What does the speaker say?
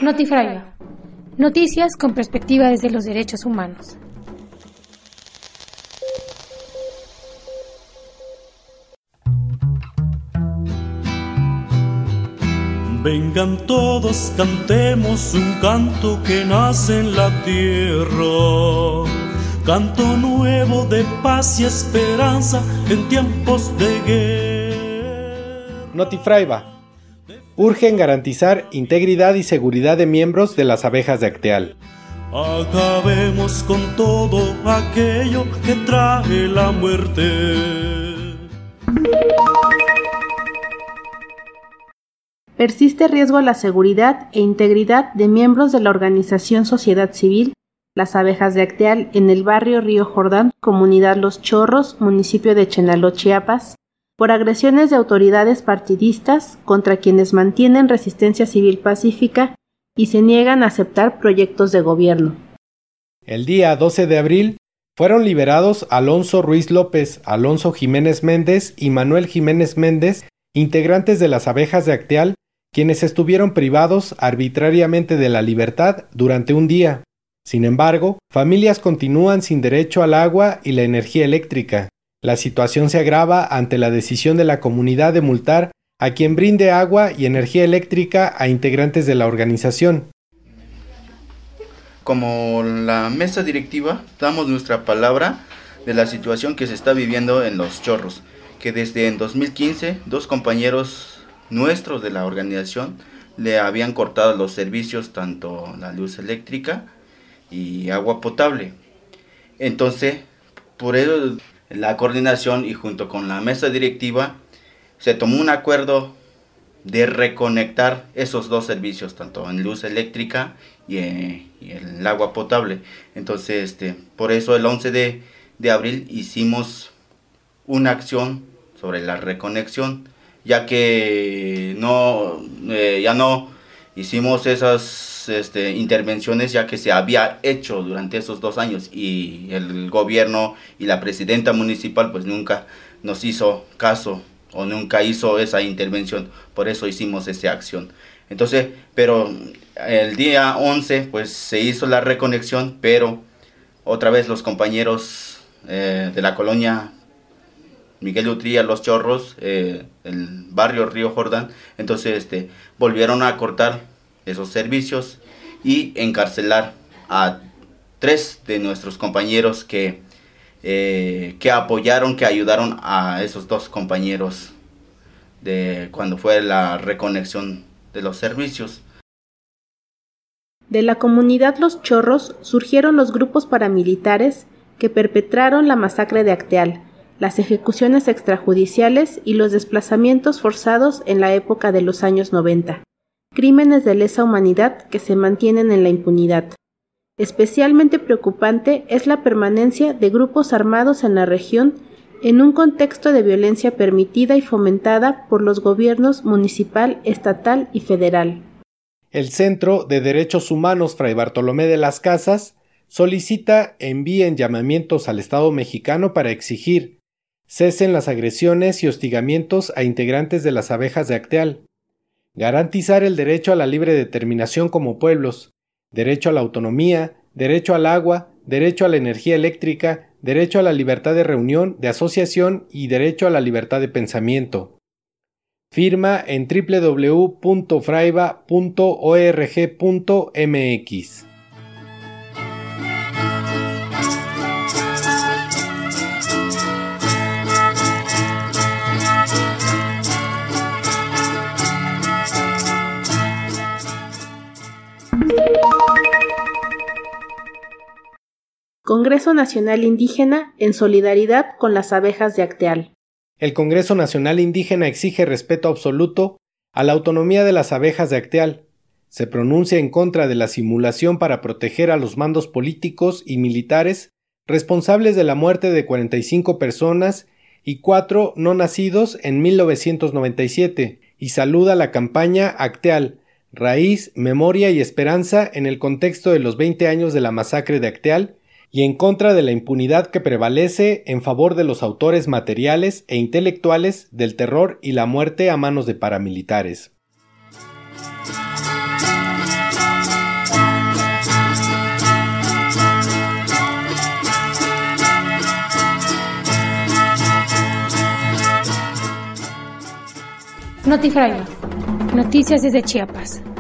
Notifraiva. Noticias con perspectiva desde los derechos humanos. Vengan todos, cantemos un canto que nace en la tierra, canto nuevo de paz y esperanza en tiempos de guerra. Notifraiva. Urgen garantizar integridad y seguridad de miembros de las abejas de Acteal. Acabemos con todo aquello que trae la muerte. Persiste riesgo a la seguridad e integridad de miembros de la organización Sociedad Civil, las abejas de Acteal, en el barrio Río Jordán, comunidad Los Chorros, municipio de Chenaló, Chiapas, por agresiones de autoridades partidistas contra quienes mantienen resistencia civil pacífica y se niegan a aceptar proyectos de gobierno. El día 12 de abril fueron liberados Alonso Ruiz López, Alonso Jiménez Méndez y Manuel Jiménez Méndez, integrantes de las abejas de Acteal, quienes estuvieron privados arbitrariamente de la libertad durante un día. Sin embargo, familias continúan sin derecho al agua y la energía eléctrica. La situación se agrava ante la decisión de la comunidad de multar a quien brinde agua y energía eléctrica a integrantes de la organización. Como la mesa directiva, damos nuestra palabra de la situación que se está viviendo en Los Chorros, que desde en 2015 dos compañeros nuestros de la organización le habían cortado los servicios, tanto la luz eléctrica y agua potable. Entonces, por ello la coordinación y junto con la mesa directiva se tomó un acuerdo de reconectar esos dos servicios, tanto en luz eléctrica y el agua potable. Entonces, por eso el 11 de abril hicimos una acción sobre la reconexión, ya que ya no hicimos esas intervenciones, ya que se había hecho durante esos 2 años y el gobierno y la presidenta municipal pues nunca nos hizo caso o nunca hizo esa intervención. Por eso hicimos esa acción. Entonces, pero el día 11 pues se hizo la reconexión, pero otra vez los compañeros de la colonia Miguel Utría, Los Chorros, el barrio Río Jordán, entonces volvieron a cortar esos servicios y encarcelar a 3 de nuestros compañeros que apoyaron, que ayudaron a esos 2 compañeros de cuando fue la reconexión de los servicios. De la comunidad Los Chorros surgieron los grupos paramilitares que perpetraron la masacre de Acteal, las ejecuciones extrajudiciales y los desplazamientos forzados en la época de los años 90. Crímenes de lesa humanidad que se mantienen en la impunidad. Especialmente preocupante es la permanencia de grupos armados en la región en un contexto de violencia permitida y fomentada por los gobiernos municipal, estatal y federal. El Centro de Derechos Humanos Fray Bartolomé de las Casas solicita envíen llamamientos al Estado mexicano para exigir cesen las agresiones y hostigamientos a integrantes de las abejas de Acteal, garantizar el derecho a la libre determinación como pueblos, derecho a la autonomía, derecho al agua, derecho a la energía eléctrica, derecho a la libertad de reunión, de asociación y derecho a la libertad de pensamiento. Firma en www.fraiva.org.mx. Congreso Nacional Indígena en solidaridad con las abejas de Acteal. El Congreso Nacional Indígena exige respeto absoluto a la autonomía de las abejas de Acteal. Se pronuncia en contra de la simulación para proteger a los mandos políticos y militares responsables de la muerte de 45 personas y 4 no nacidos en 1997 y saluda la campaña Acteal, Raíz, Memoria y Esperanza en el contexto de los 20 años de la masacre de Acteal y en contra de la impunidad que prevalece en favor de los autores materiales e intelectuales del terror y la muerte a manos de paramilitares. Notifragma. Noticias desde Chiapas.